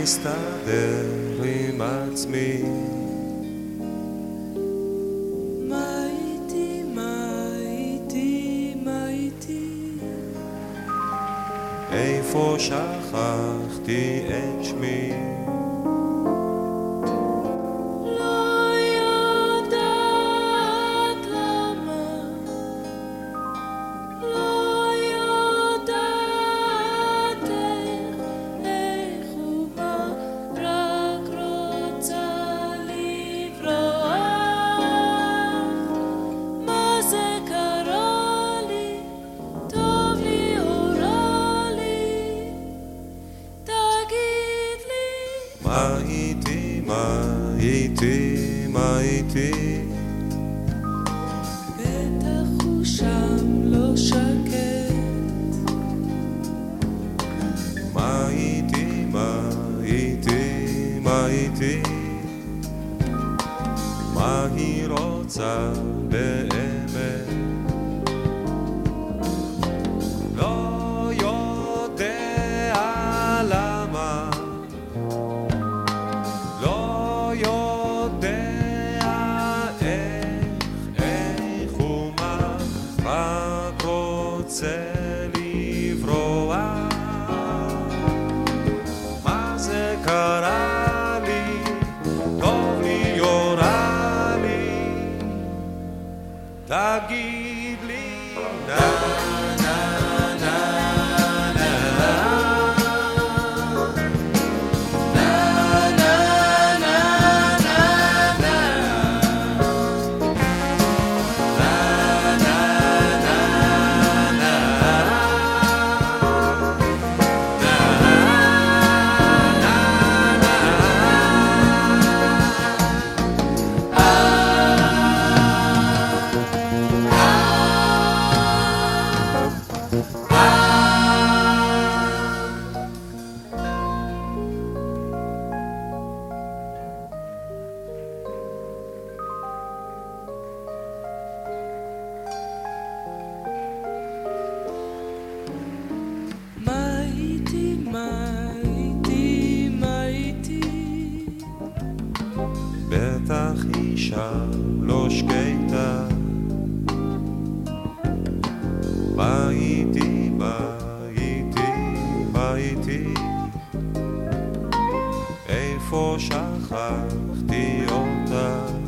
מסתדר עם עצמי. מה איתי, מה איתי, מה איתי? איפה שכחתי את שמי? לא יודעת למה, לא יודעת איך ומה, רק רוצה לברוח. מה זה קרה לי, טוב לי או רע לי, תגיד לי. מה איתי, מה איתי, מה איתי? בטח הוא שם לא שקט. מה איתי, מה איתי, מה איתי? מה היא רוצה באמת? לא יודע למה, לא יודע איך ומה, רק רוצה לברוח. מה זה קרה לי, טוב לי או רע לי, תגיד לי. מה איתי, מה איתי, מה איתי? בטח אישה לא שקטה. מה איתי, מה איתי, מה איתי? איפה שכחתי אותה?